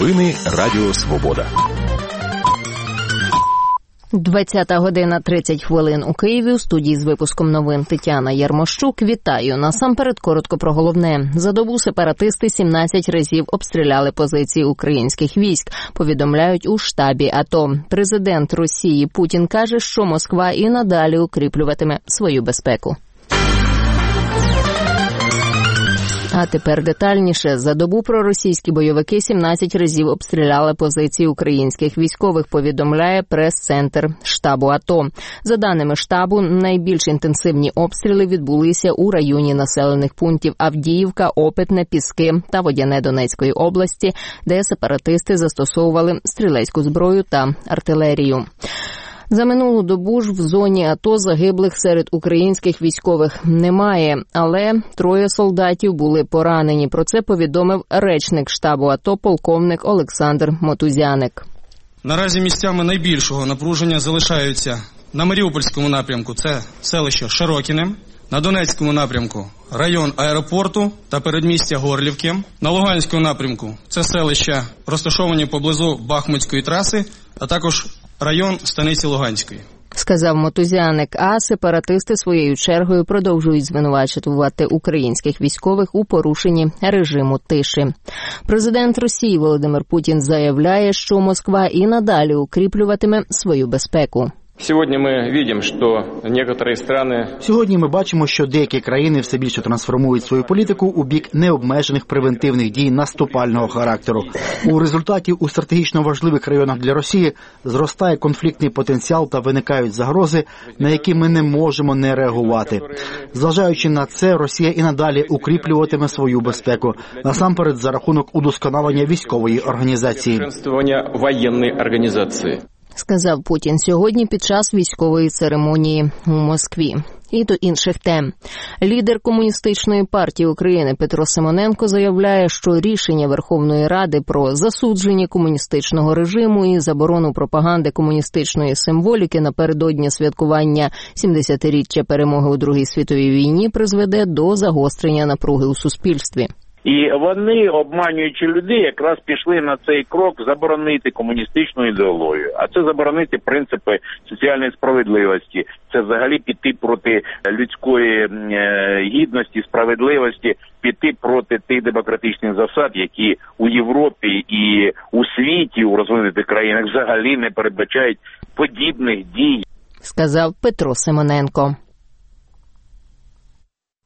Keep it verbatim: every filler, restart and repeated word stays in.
Новини Радіо Свобода. двадцята година тридцять хвилин у Києві. У студії з випуском новин Тетяна Ярмощук. Вітаю. Насамперед коротко про головне. За добу сепаратисти сімнадцять разів обстріляли позиції українських військ, повідомляють у штабі АТО. Президент Росії Путін каже, що Москва і надалі укріплюватиме свою безпеку. А тепер детальніше. За добу проросійські бойовики сімнадцять разів обстріляли позиції українських військових, повідомляє прес-центр штабу АТО. За даними штабу, найбільш інтенсивні обстріли відбулися у районі населених пунктів Авдіївка, Опитне, Піски та Водяне Донецької області, де сепаратисти застосовували стрілецьку зброю та артилерію. За минулу добу ж в зоні АТО загиблих серед українських військових немає, але троє солдатів були поранені. Про це повідомив речник штабу АТО полковник Олександр Мотузяник. Наразі місцями найбільшого напруження залишаються на Маріупольському напрямку – це селище Широкіне, на Донецькому напрямку – район аеропорту та передмістя Горлівки, на Луганському напрямку – це селища, розташовані поблизу Бахмутської траси, а також район Станиці Луганської. Сказав Мотузяник, а сепаратисти своєю чергою продовжують звинувачувати українських військових у порушенні режиму тиші. Президент Росії Володимир Путін заявляє, що Москва і надалі укріплюватиме свою безпеку. Сьогодні ми бачимо, що некоторі країни... Сьогодні ми бачимо, що деякі країни все більше трансформують свою політику у бік необмежених превентивних дій наступального характеру. У результаті у стратегічно важливих районах для Росії зростає конфліктний потенціал та виникають загрози, на які ми не можемо не реагувати. Зважаючи на це, Росія і надалі укріплюватиме свою безпеку, насамперед за рахунок удосконалення військової організації. Воєнної організації. Сказав Путін сьогодні під час військової церемонії у Москві. І до інших тем. Лідер Комуністичної партії України Петро Симоненко заявляє, що рішення Верховної Ради про засудження комуністичного режиму і заборону пропаганди комуністичної символіки напередодні святкування сімдесятиріччя перемоги у Другій світовій війні призведе до загострення напруги у суспільстві. І вони, обманюючи людей, якраз пішли на цей крок заборонити комуністичну ідеологію. А це заборонити принципи соціальної справедливості. Це взагалі піти проти людської гідності, справедливості, піти проти тих демократичних засад, які у Європі і у світі, у розвинутих країнах взагалі не передбачають подібних дій. Сказав Петро Симоненко.